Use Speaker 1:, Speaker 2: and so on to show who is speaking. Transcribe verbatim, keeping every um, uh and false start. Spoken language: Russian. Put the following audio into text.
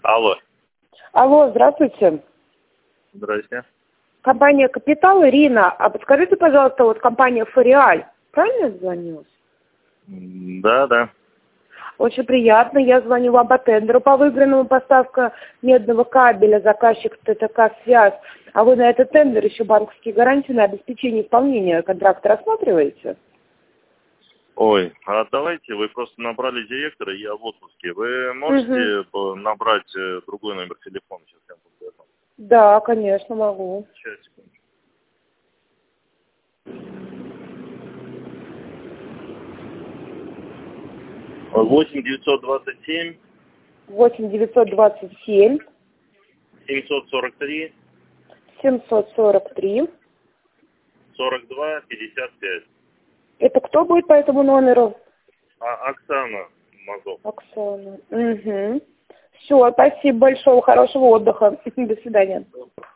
Speaker 1: Алло.
Speaker 2: Алло, здравствуйте.
Speaker 1: Здрасте.
Speaker 2: Компания «Капитал», Ирина. А подскажите, пожалуйста, вот компания «Фориаль». Правильно я звоню?
Speaker 1: Да, да.
Speaker 2: Очень приятно. Я звоню вам по тендеру по выигранному поставка медного кабеля, заказчик ТТК «Связь». А вы на этот тендер еще банковские гарантии на обеспечение исполнения контракта рассматриваете?
Speaker 1: Ой, а давайте, вы просто набрали директора, я в отпуске. Вы можете угу. набрать другой номер телефона? Сейчас я буду готов.
Speaker 2: Да, конечно, могу.
Speaker 1: Сейчас, секунду. восемь девятьсот двадцать семь.
Speaker 2: восемь девятьсот двадцать семь.
Speaker 1: семьсот сорок три.
Speaker 2: семьсот сорок три.
Speaker 1: сорок два пятьдесят пять.
Speaker 2: Это кто будет по этому номеру?
Speaker 1: А, Оксана Мазов.
Speaker 2: Оксана. Угу. Все, спасибо большое, хорошего отдыха. До свидания.